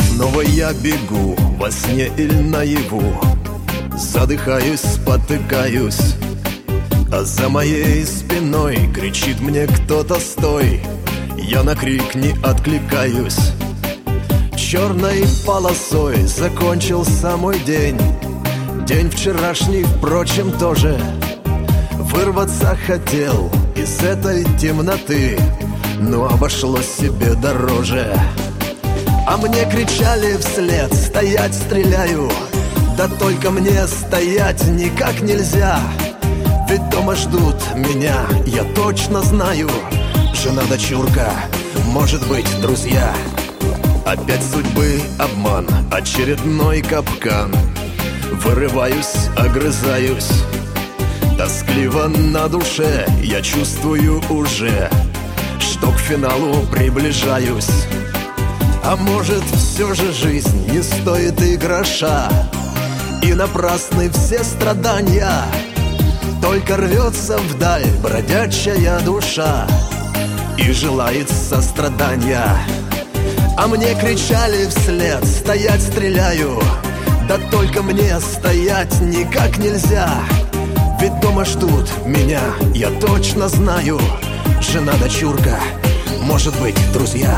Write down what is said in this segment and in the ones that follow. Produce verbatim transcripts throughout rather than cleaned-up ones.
Снова я бегу во сне или наяву, задыхаюсь, спотыкаюсь, а за моей спиной кричит мне кто-то: стой! Я на крик не откликаюсь. Черной полосой закончился мой день, день вчерашний, впрочем, тоже. Вырваться хотел из этой темноты, но обошлось себе дороже. А мне кричали вслед: стоять, стреляю. Да только мне стоять никак нельзя, ведь дома ждут меня, я точно знаю. Жена, дочурка, может быть, друзья. Опять судьбы обман, очередной капкан. Вырываюсь, огрызаюсь, тоскливо на душе. Я чувствую уже, что к финалу приближаюсь. А может, все же жизнь не стоит и гроша, и напрасны все страдания. Только рвется вдаль бродячая душа и желает сострадания. А мне кричали вслед: стоять, стреляю. Да только мне стоять никак нельзя, ведь дома ждут меня, я точно знаю. Жена, дочурка, может быть, друзья.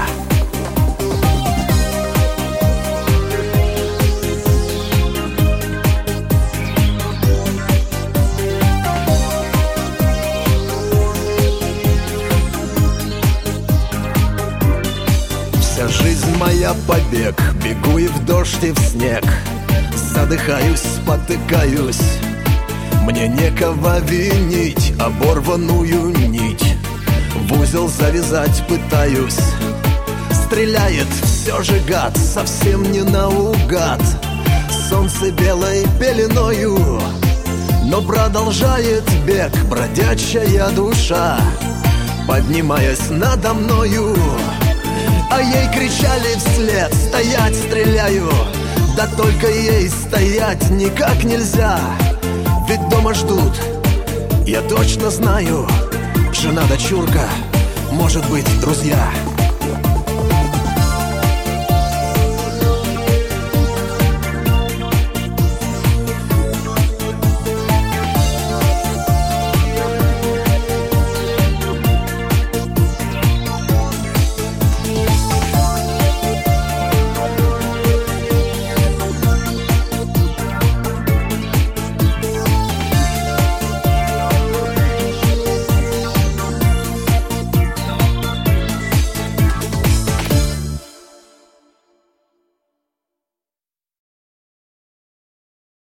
Вся жизнь моя побег, бегу и в дождь, и в снег. Задыхаюсь, спотыкаюсь, мне некого винить. Оборванную нить в узел завязать пытаюсь. Стреляет все же гад, совсем не наугад. Солнце белой пеленою, но продолжает бег бродячая душа, поднимаясь надо мною. А ей кричали вслед: стоять, стреляю. Да только ей стоять никак нельзя, ведь дома ждут, я точно знаю. Жена, дочурка, может быть, друзья.